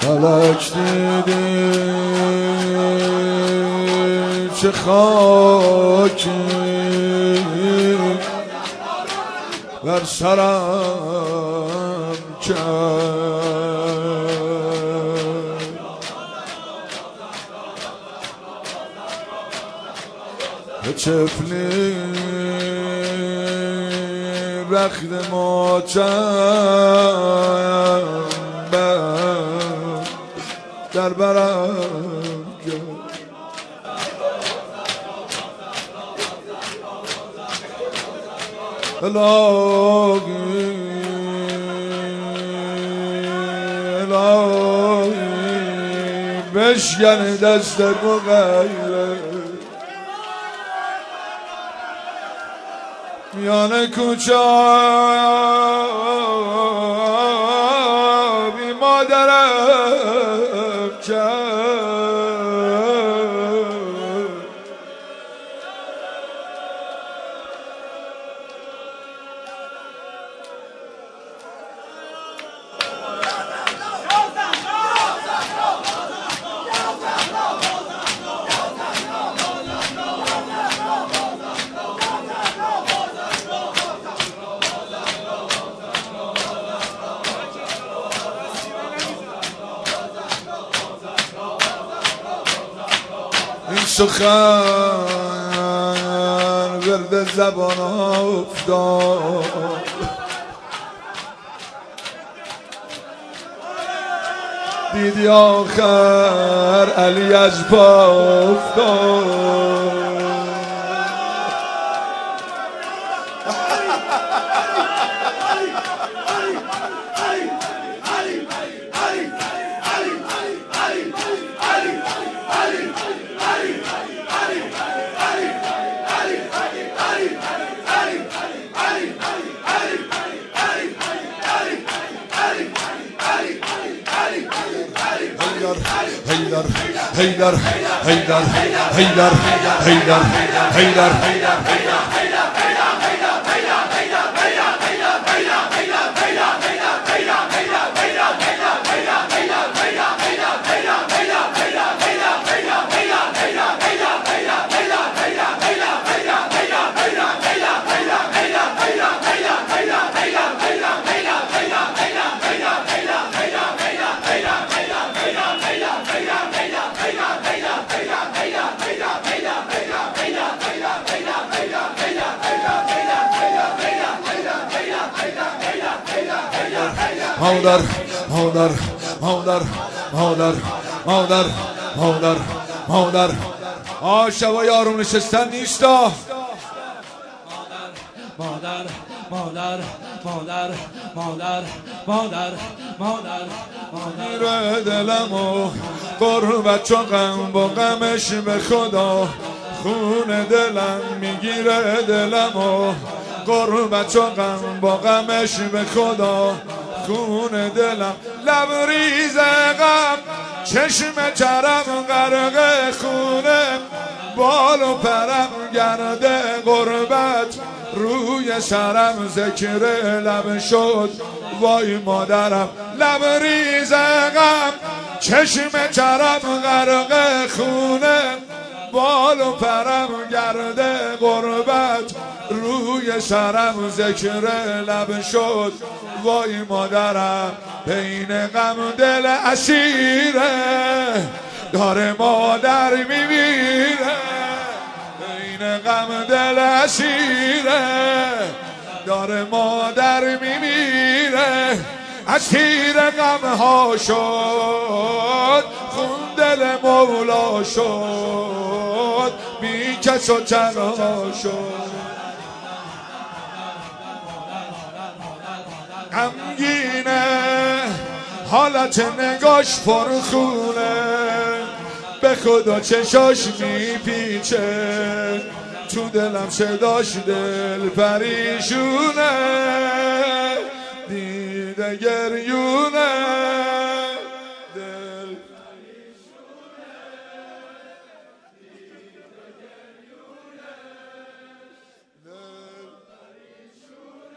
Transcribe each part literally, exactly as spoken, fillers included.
فلک دیدی چه خاکی بر سرم کرد، به چفلی رخت ماتم در برم کرد. الهی الهی بشکن دست مغیره میان کوچه بی مادرم کرد. این سخن ورد زبان افتاد، دیدی آخر علی از پا افتاد. Haydar, Haydar, Haydar, Haydar, Haydar, Haydar, مادر مادر مادر مادر مادر مادر مادر آ شبای آروم نشستن نیستا. مادر مادر مادر مادر مادر مادر مادر دلم و قربت چون غم با غمش به خدا خون دلم میگیره دلم و قربت چون غم با غمش به خدا خون دلم لبریز غم چشم چرم غرق خونه بال و پرم گرده غربت روی سرم ذکر لب شد وای مادرم لبریز غم چشم چرم غرق خونه بال و پرم گرده غربت روی سرم ذکر لب شد وای مادرم بین غم دل اسیره داره مادر میمیره بین غم دل اسیره داره مادر میمیره اسیر غم ها شد خون دل مولا شد بی کس و تنها شد غمگینه حالت نگاش پرخونه به خدا چشاش میپیچه تو دلم صداش دل پریشونه دیده گریونه دل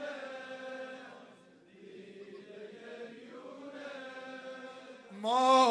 ما